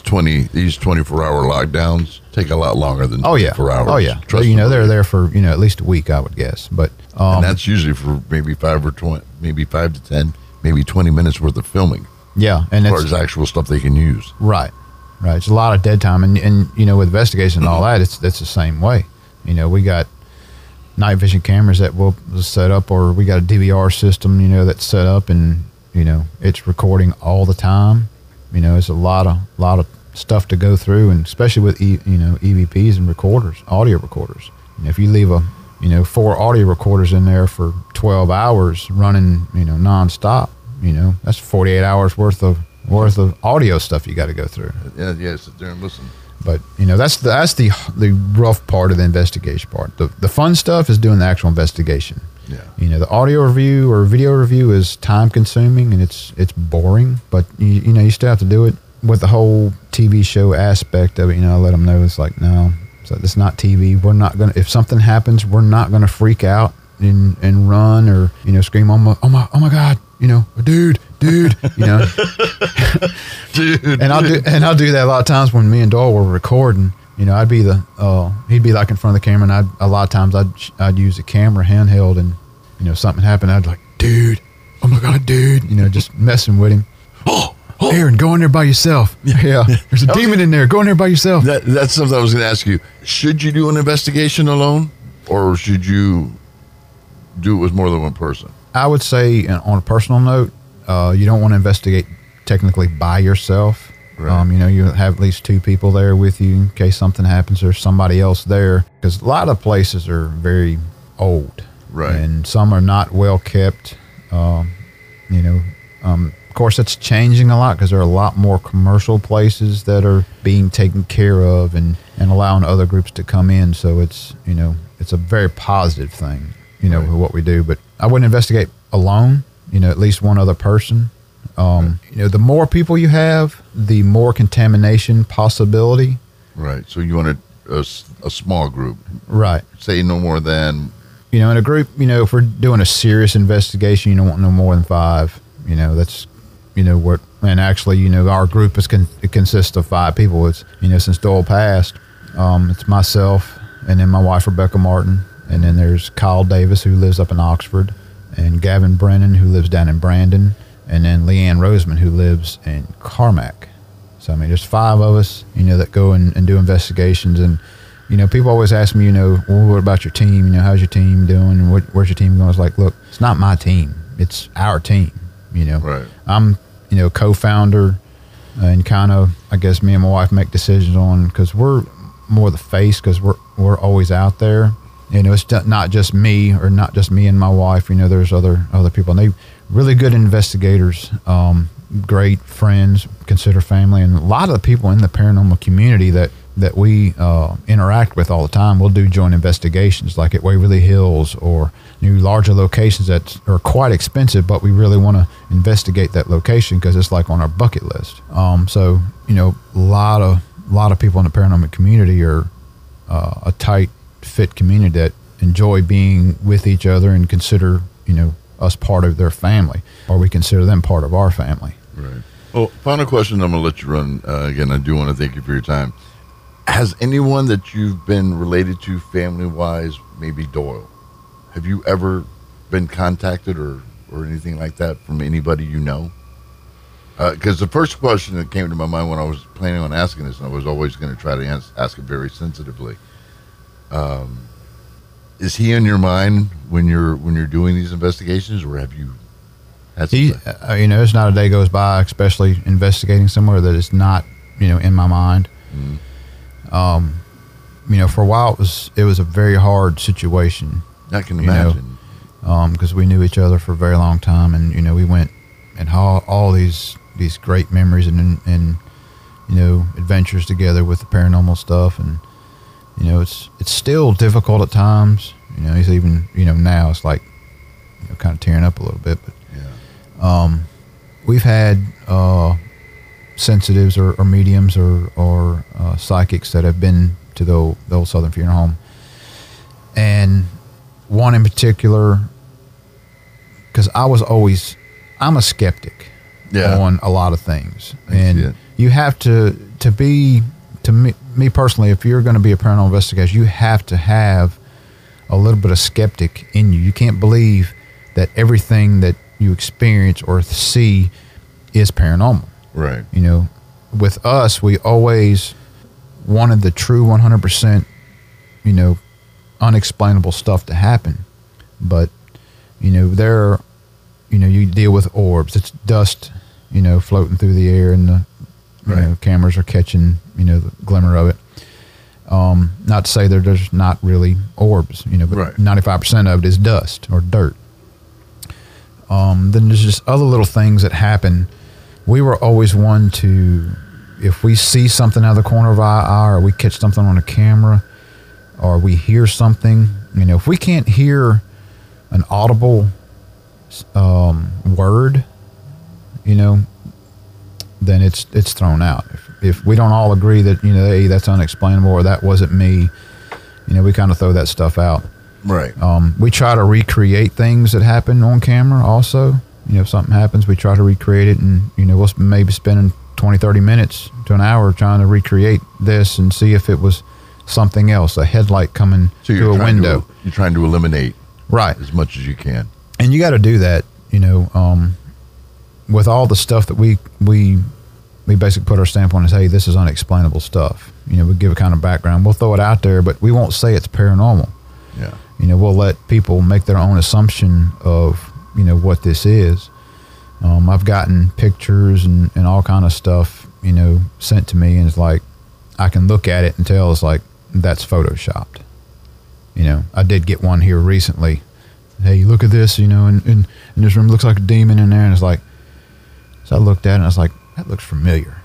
24-hour lockdowns take a lot longer than 24 hours. Oh yeah. You know, they're there for, you know, at least a week, I would guess. But and that's usually for maybe 5 to 10, maybe 20 minutes worth of filming. Yeah, and as far as actual stuff they can use. Right. It's a lot of dead time, and you know, with investigation and all that, it's the same way. You know, we got night vision cameras that will set up, or we got a DVR system, you know, that's set up, and you know, it's recording all the time. You know, it's a lot of stuff to go through, and especially with EVPs and recorders, audio recorders. You know, if you leave 4 audio recorders in there for 12 hours running, you know, nonstop, you know, that's 48 hours worth of audio stuff you got to go through. Yeah, sit there and listen. But you know, that's the rough part of the investigation part. The fun stuff is doing the actual investigation. Yeah. You know, the audio review or video review is time consuming and it's boring, but you know, you still have to do it. With the whole TV show aspect of it, you know, I let them know it's like, no, it's not TV. We're not gonna, if something happens, we're not gonna freak out and run or, you know, scream, oh my God, you know, dude, you know, dude. And I'll do that a lot of times when me and Doyle were recording. You know, I'd be he'd be like in front of the camera, and a lot of times I'd use the camera handheld, and you know, something happened, I'd like, dude, oh my God, dude, you know, just messing with him. Aaron, go in there by yourself. Yeah. There's a demon in there. Go in there by yourself. That's something I was going to ask you. Should you do an investigation alone, or should you do it with more than one person? I would say, on a personal note, you don't want to investigate technically by yourself. Right. You know, you have at least 2 people there with you in case something happens. There's somebody else there, because a lot of places are very old, right? And some are not well kept. You know, of course, that's changing a lot because there are a lot more commercial places that are being taken care of and allowing other groups to come in. So it's, you know, it's a very positive thing, you know, what we do. But I wouldn't investigate alone, you know, at least one other person. You know, the more people you have, the more contamination possibility. Right. So you want a small group. Right. Say no more than. You know, in a group, you know, if we're doing a serious investigation, you don't want no more than 5. You know, that's, you know, what, and actually, you know, our group it consists of 5 people. It's, you know, since Doyle passed, it's myself and then my wife, Rebecca Martin. And then there's Kyle Davis, who lives up in Oxford, and Gavin Brennan, who lives down in Brandon, and then Leanne Roseman, who lives in Carmack. So, I mean, there's 5 of us, you know, that go and do investigations. And, you know, people always ask me, you know, well, what about your team? You know, how's your team doing? And where's your team going? I was like, look, it's not my team. It's our team, you know. Right. I'm, you know, co-founder, and kind of, I guess, me and my wife make decisions on, because we're more the face, because we're always out there. You know, it's not just me, or not just me and my wife. You know, there's other people, and they really good investigators, great friends, consider family, and a lot of the people in the paranormal community that we interact with all the time. We'll do joint investigations, like at Waverly Hills or new larger locations that are quite expensive, but we really want to investigate that location because it's like on our bucket list. So, you know, a lot of people in the paranormal community are a tight fit community that enjoy being with each other and consider, you know, us part of their family, or we consider them part of our family. Right. Well, final question, I'm going to let you run. Again, I do want to thank you for your time. Has anyone that you've been related to family-wise, maybe Doyle, have you ever been contacted or anything like that from anybody you know? Because the first question that came to my mind when I was planning on asking this, and I was always going to try to ask it very sensitively, is he in your mind when you're doing these investigations, or have you had you know, there's not a day goes by, especially investigating somewhere, that it's not, you know, in my mind. Mm-hmm. You know, for a while it was a very hard situation. I can imagine. Because we knew each other for a very long time, and you know, we went and all these great memories and you know, adventures together with the paranormal stuff, and you know, it's still difficult at times. You know, it's even, you know, now it's like, you know, kind of tearing up a little bit, but yeah. We've had sensitives or mediums or psychics that have been to the old Southern Funeral Home, and one in particular, because I'm a skeptic on a lot of things, and you have to be, to me personally, if you're going to be a paranormal investigator, you have to have a little bit of skeptic in you. You can't believe that everything that you experience or see is paranormal. Right. You know, with us, we always wanted the true 100%, you know, unexplainable stuff to happen. But, you know, you deal with orbs. It's dust, you know, floating through the air, and the you know, cameras are catching, you know, the glimmer of it. Not to say that there's not really orbs, you know, but 95% of it is dust or dirt. Then there's just other little things that happen. We were always one to, if we see something out of the corner of our eye, or we catch something on a camera, or we hear something, you know, if we can't hear an audible word, you know, then it's thrown out. If we don't all agree that, you know, hey, that's unexplainable, or that wasn't me, you know, we kind of throw that stuff out. Right. We try to recreate things that happen on camera also. You know, if something happens, we try to recreate it, and, you know, we'll maybe spend 20, 30 minutes to an hour trying to recreate this and see if it was something else, a headlight coming through a window. You're trying to eliminate as much as you can. And you got to do that, you know, with all the stuff that we basically put our stamp on, is, hey, this is unexplainable stuff. You know, we give a kind of background. We'll throw it out there, but we won't say it's paranormal. Yeah. You know, we'll let people make their own assumption of, you know, what this is. I've gotten pictures and all kind of stuff, you know, sent to me, and it's like, I can look at it and tell it's like, that's photoshopped. You know, I did get one here recently. Hey, look at this, you know, in this room, looks like a demon in there, and it's like, so I looked at it and I was like, that looks familiar.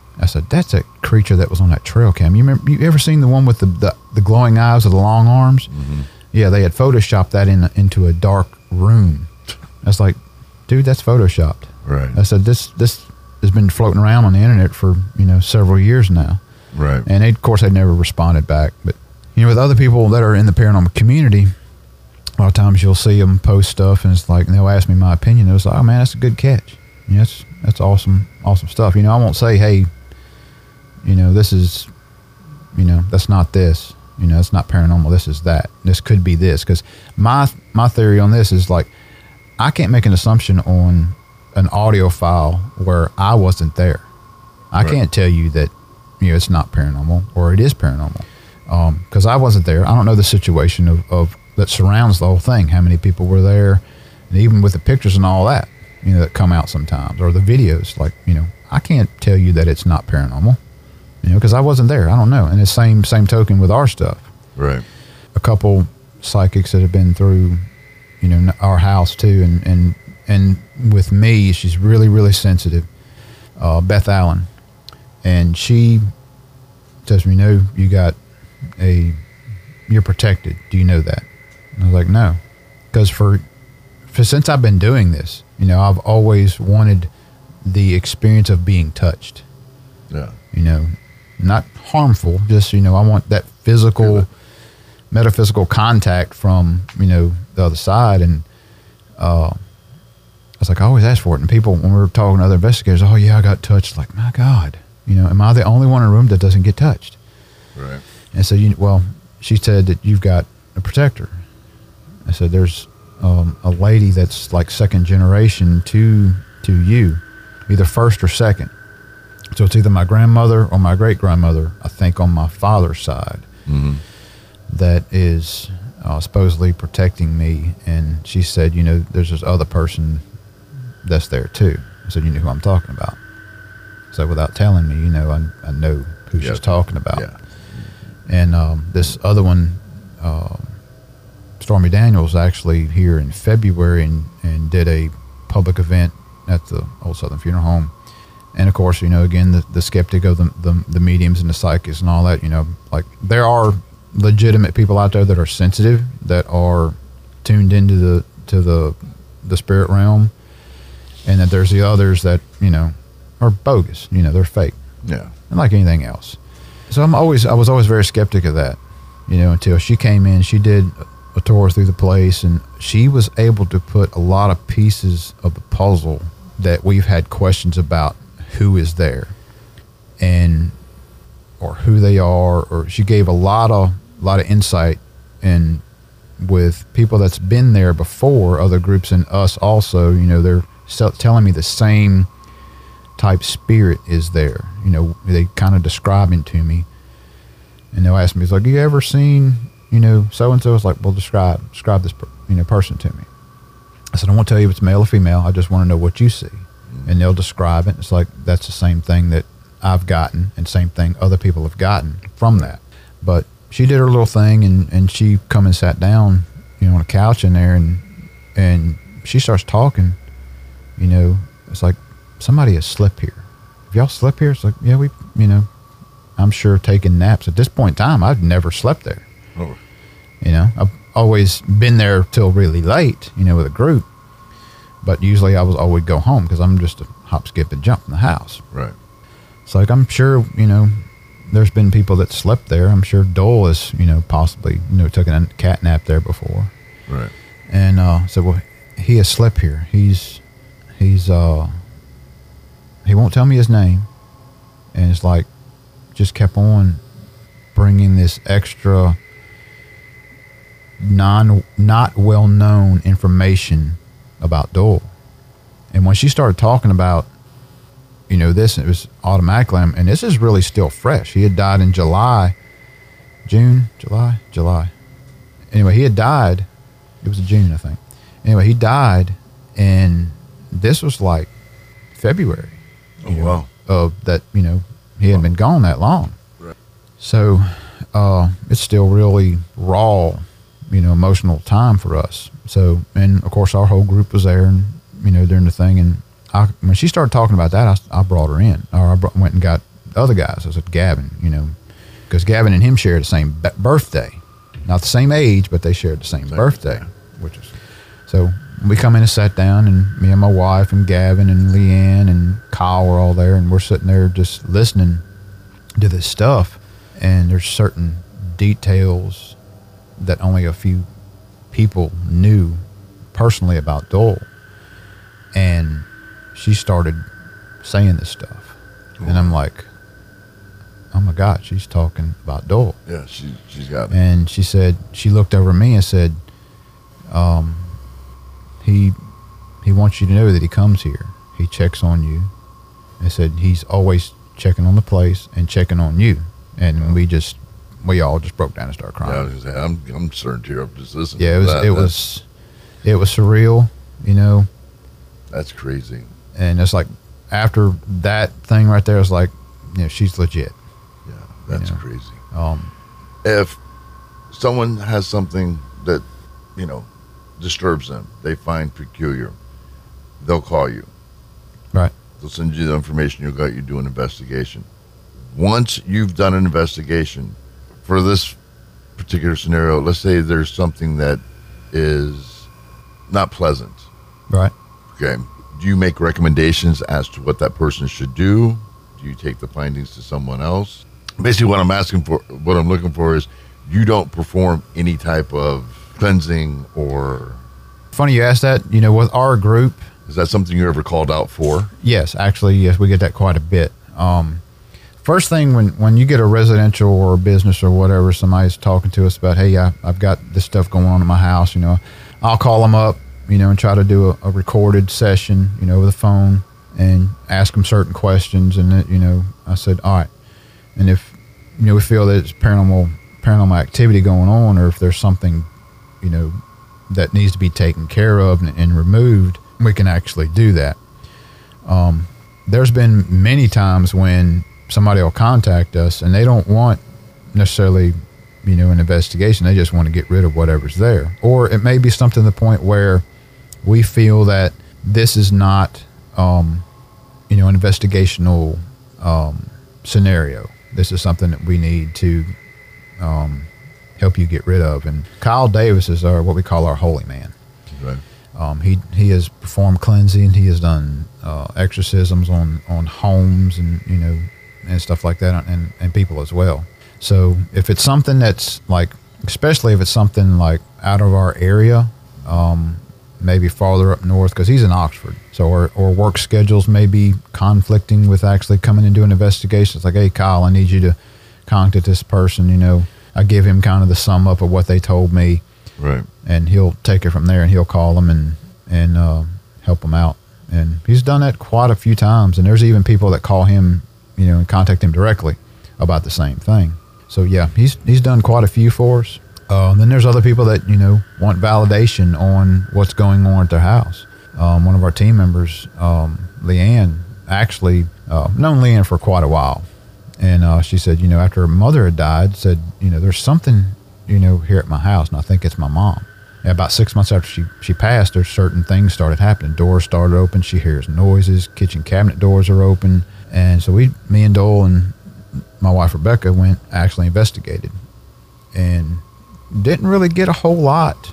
I said, that's that creature that was on that trail cam. You ever seen the one with the glowing eyes with the long arms? Mm-hmm. Yeah, they had photoshopped that into a dark room. I was like, dude, that's photoshopped. Right. I said, this has been floating around on the internet for, several years now. Right. And of course, they never responded back. But, with other people that are in the paranormal community, a lot of times you'll see them post stuff and it's like, and they'll ask me my opinion. It was like, oh man, that's a good catch. That's awesome stuff. I won't say, hey, this is, that's not this. It's not paranormal. This is that. This could be this. Because my theory on this is like, I can't make an assumption on an audio file where I wasn't there. I can't tell you that, it's not paranormal or it is paranormal. Because I wasn't there. I don't know the situation of that surrounds the whole thing. How many people were there? And even with the pictures and all that, that come out sometimes, or the videos, like, I can't tell you that it's not paranormal, because I wasn't there. I don't know. And the same token with our stuff. Right. A couple psychics that have been through, our house too, and with me, she's really, really sensitive. Beth Allen, and she says, you're protected. Do you know that? And I was like, no, because since I've been doing this, I've always wanted the experience of being touched. Yeah. Not harmful, just, I want that physical, metaphysical contact from, the other side. And I was like, I always ask for it. And people, when we were talking to other investigators, oh yeah, I got touched. Like, my God, am I the only one in the room that doesn't get touched? Right. And so, she said that you've got a protector. I said, there's a lady that's like second generation to you, either first or second. So it's either my grandmother or my great-grandmother, I think on my father's side, that is supposedly protecting me. And she said, there's this other person that's there too. I said, you know who I'm talking about. So without telling me, I know who she's talking about. Yeah. And this other one, Stormy Daniels, actually here in February and did a public event at the Old Southern Funeral Home. And of course, again, the skeptic of the mediums and the psychics and all that, like there are legitimate people out there that are sensitive, that are tuned into the spirit realm, and that there's the others that, are bogus, they're fake. Yeah. And like anything else. So I was always very skeptic of that, until she came in. She did a tour through the place, and she was able to put a lot of pieces of the puzzle that we've had questions about who is there or who they are, or she gave a lot of insight, and with people that's been there before, other groups and us also, they're telling me the same type spirit is there. They kind of describe it to me, and they'll ask me, it's like, you ever seen, so and so? It's like, well, describe this, person to me. I said, I won't tell you if it's male or female. I just want to know what you see. And they'll describe it. It's like, that's the same thing that I've gotten, and same thing other people have gotten from that. But she did her little thing, and she come and sat down, on a couch in there, and she starts talking. It's like, somebody has slept here. Have y'all slept here? It's like, yeah, we, I'm sure taking naps. At this point in time, I've never slept there. Oh. I've always been there till really late, with a group. But usually I would go home because I'm just a hop, skip, and jump in the house. Right. It's like, I'm sure, there's been people that slept there. I'm sure Dole has, possibly, took a cat nap there before. Right. And so, well, he has slept here. He won't tell me his name. And it's like, just kept on bringing this extra not well-known information about Dole. And when she started talking about, this, it was automatically, and this is really still fresh. He had died in July. Anyway, he had died. It was June, I think. Anyway, he died, and this was like February. Oh, wow. That, he hadn't been gone that long. Right. So it's still really raw, emotional time for us. So, and of course, our whole group was there, and, during the thing. And when she started talking about that, I brought her in, or went and got other guys. I said, Gavin, because Gavin and him shared the same birthday. Not the same age, but they shared the same birthday. So we come in and sat down, and me and my wife and Gavin and Leanne and Kyle were all there, and we're sitting there just listening to this stuff. And there's certain details that only a few people knew personally about Doyle. And she started saying this stuff. And I'm like, oh my God, she's talking about Doyle. Yeah, she's got it. And she said, she looked over at me and said, he wants you to know that he comes here. He checks on you. And said he's always checking on the place and checking on you. And we all just broke down and started crying. Yeah, I was gonna say, I'm starting to tear up just listening. Yeah, to it was surreal, That's crazy. And it's like after that thing right there, it's like, she's legit. Yeah, that's crazy. Um, if someone has something that, disturbs them, they find peculiar, they'll call you. Right. They'll send you the information you got, you do an investigation. Once you've done an investigation, for this particular scenario, let's say there's something that is not pleasant. Right. Okay. Do you make recommendations as to what that person should do? Do you take the findings to someone else? Basically, what I'm looking for is you don't perform any type of cleansing or... Funny you asked that. With our group... Is that something you're ever called out for? Yes, actually, yes, we get that quite a bit. First thing, when you get a residential or a business or whatever, somebody's talking to us about, hey, I've got this stuff going on in my house, I'll call them up, and try to do a recorded session, over the phone and ask them certain questions. And, I said, all right. And if, we feel that it's paranormal activity going on, or if there's something, that needs to be taken care of and removed, we can actually do that. There's been many times when somebody will contact us and they don't want necessarily, an investigation. They just want to get rid of whatever's there. Or it may be something to the point where we feel that this is not, an investigational scenario. This is something that we need to help you get rid of. And Kyle Davis is what we call our holy man. Right. He has performed cleansing. He has done exorcisms on homes and and stuff like that, and people as well. So if it's something that's like, especially if it's something like out of our area, maybe farther up north, because he's in Oxford, so our work schedules may be conflicting with actually coming and doing investigations. It's like, hey, Kyle, I need you to contact this person. I give him kind of the sum up of what they told me. Right. And he'll take it from there, and he'll call them and help them out. And he's done that quite a few times. And there's even people that call him, and contact him directly about the same thing. So yeah, he's done quite a few for us. Then there's other people that want validation on what's going on at their house. One of our team members, Leanne, actually known Leanne for quite a while, and she said, after her mother had died, said, there's something here at my house, and I think it's my mom. And about 6 months after she passed, there's certain things started happening. Doors started open. She hears noises. Kitchen cabinet doors are open. And so me and Doyle and my wife Rebecca actually investigated, and didn't really get a whole lot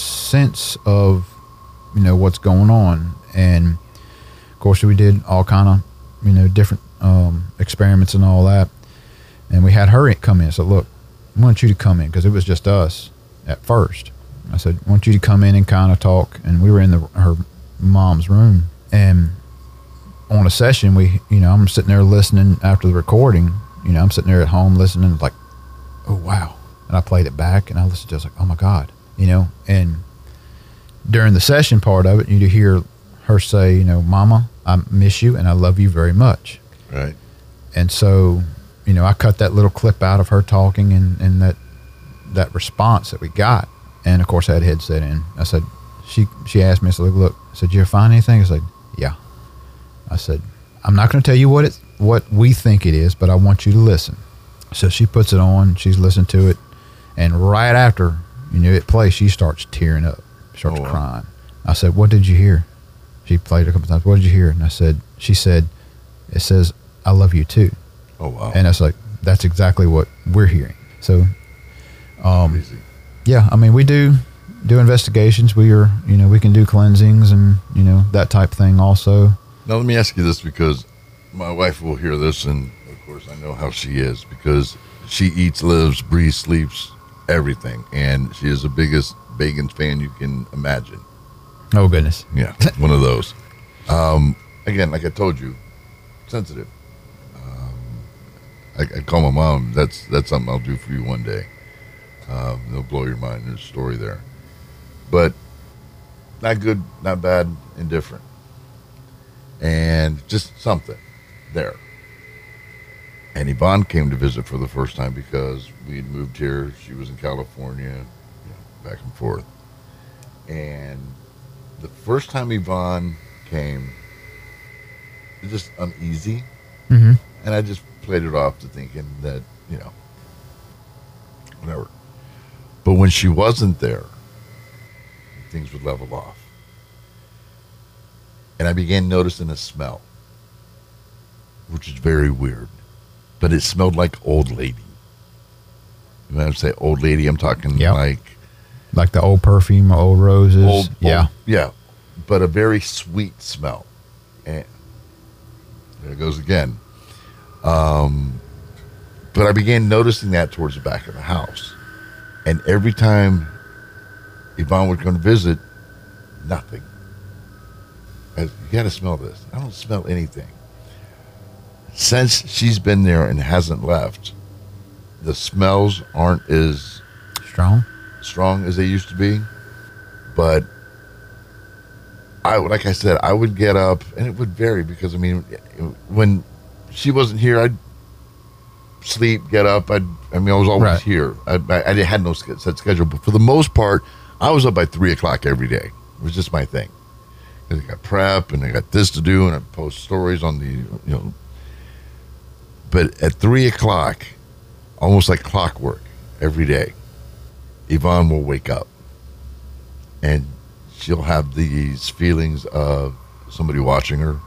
sense of what's going on. And of course we did all kind of different experiments and all that. And we had her come in. So look, I want you to come in, because it was just us at first. I said, I want you to come in and kind of talk. And we were in her mom's room, and on a session, I'm sitting there listening after the recording. I'm sitting there at home listening, like, oh wow. And I played it back, and I listened to it. I was like, oh my God, And during the session part of it, you'd hear her say, Mama, I miss you and I love you very much. Right. And so, I cut that little clip out of her talking and that response that we got. And of course I had a headset in. I said, she asked me, I said, look, I said, did you ever find anything? I said, yeah. I said, I'm not going to tell you what we think it is, but I want you to listen. So she puts it on, she's listening to it. And right after, it plays, she starts tearing up, starts crying. I said, what did you hear? She played it a couple times. What did you hear? And she said, it says, I love you too. Oh, wow. And it's like, that's exactly what we're hearing. So, Crazy. yeah, I mean, we do investigations. We can do cleansings and, that type of thing also. Now, let me ask you this, because my wife will hear this, and of course I know how she is, because she eats, lives, breathes, sleeps, everything. And she is the biggest Bagans fan you can imagine. Oh, goodness. Yeah, one of those. Again, like I told you, sensitive. I call my mom. That's something I'll do for you one day. They'll blow your mind. There's a story there. But not good, not bad, indifferent. And just something there. And Yvonne came to visit for the first time because we had moved here. She was in California, back and forth. And the first time Yvonne came, it was just uneasy. Mm-hmm. And I just played it off to thinking that, whatever. But when she wasn't there, things would level off. And I began noticing a smell, which is very weird. But it smelled like old lady. When I say old lady, I'm talking like the old perfume, old roses. Yeah. But a very sweet smell. And there it goes again. But I began noticing that towards the back of the house. And every time Yvonne would come to visit, nothing. You got to smell this. I don't smell anything. Since she's been there and hasn't left, the smells aren't as strong as they used to be. But like I said, I would get up, and it would vary because, when she wasn't here, I'd sleep, get up. I was always here. I had no set schedule, but for the most part, I was up by 3:00 every day. It was just my thing. Because I got prep, and I got this to do, and I post stories on the, But at 3:00, almost like clockwork, every day, Yvonne will wake up, and she'll have these feelings of somebody watching her.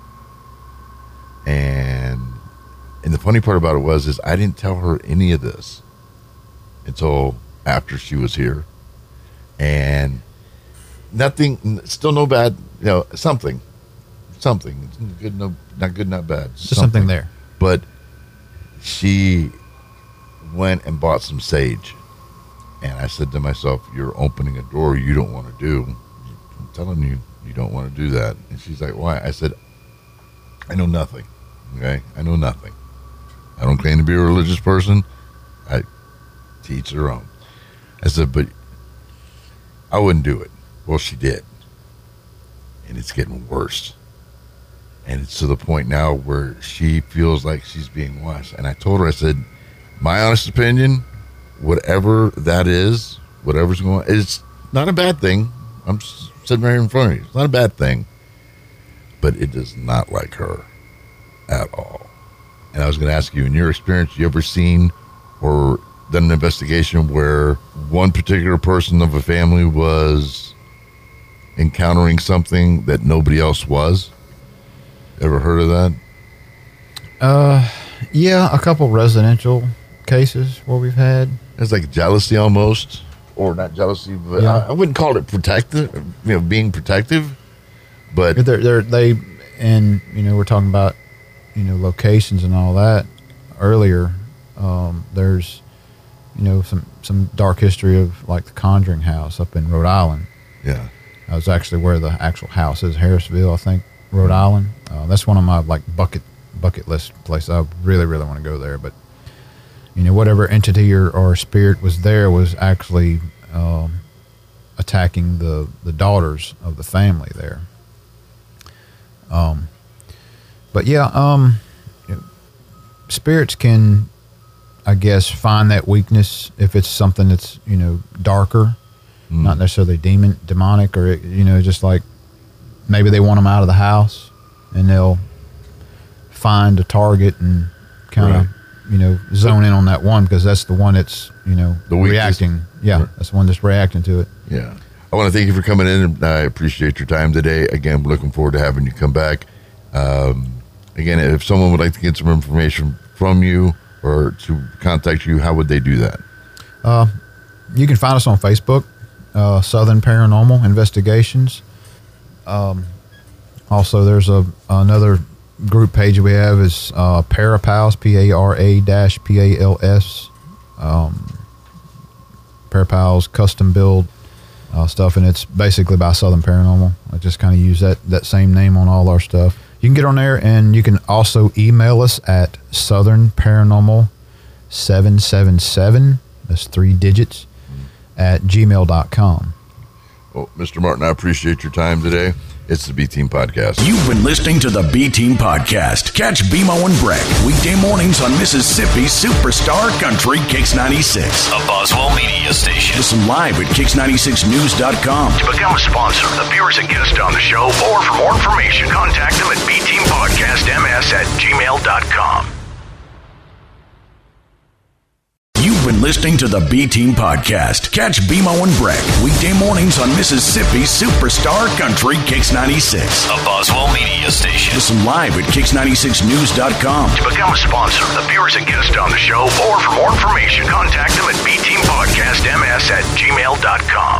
And the funny part about it is I didn't tell her any of this until after she was here. And nothing, still no bad, something. Good, no, not good, not bad. Just something there. But she went and bought some sage. And I said to myself, you're opening a door you don't want to do. I'm telling you, you don't want to do that. And she's like, why? I said, I know nothing. Okay? I know nothing. I don't claim to be a religious person. I teach their own. I said, but I wouldn't do it. Well, she did. And it's getting worse. And it's to the point now where she feels like she's being watched. And I told her, I said, my honest opinion, whatever that is, whatever's going on, it's not a bad thing. I'm sitting right in front of you. It's not a bad thing. But it does not like her at all. And I was going to ask you, in your experience, you ever seen or done an investigation where one particular person of a family was encountering something that nobody else was? Ever heard of that? Yeah, a couple residential cases where we've had. It's like jealousy almost, or not jealousy, but I wouldn't call it protective, being protective, but and we're talking about, locations and all that earlier. There's, some dark history of like the Conjuring House up in Rhode Island. Yeah. That was actually where the actual house is, Harrisville, I think, Rhode Island. That's one of my like bucket list places. I really, really want to go there. But whatever entity or spirit was there was actually attacking the daughters of the family there. But yeah, spirits can, I guess, find that weakness if it's something that's darker, not necessarily demonic, or just like maybe they want them out of the house, and they'll find a target and kind of zone in on that one because that's the one that's the reacting. Yeah, that's the one that's reacting to it. Yeah. I want to thank you for coming in, and I appreciate your time today. Again, we're looking forward to having you come back. Again, if someone would like to get some information from you or to contact you, how would they do that? You can find us on Facebook, Southern Paranormal Investigations. Also, there's another group page we have is Parapals, Para-Pals. Parapals custom build stuff, and it's basically by Southern Paranormal. I just kind of use that same name on all our stuff. You can get on there, and you can also email us at southernparanormal777, that's 3 digits, at gmail.com. Well, Mr. Martin, I appreciate your time today. It's the B-Team Podcast. You've been listening to the B-Team Podcast. Catch BMO and Breck weekday mornings on Mississippi's Superstar Country Kicks 96. A Boswell media station. Listen live at Kicks96News.com. To become a sponsor, appear as a guest on the show, or for more information, contact them at bteampodcastms@gmail.com. You've been listening to the B-Team Podcast. Catch BMO and Breck weekday mornings on Mississippi's Superstar Country Kicks 96. A Boswell media station. Listen live at Kicks96News.com. To become a sponsor, appear as a guest on the show, or for more information, contact them at bteampodcastms@gmail.com.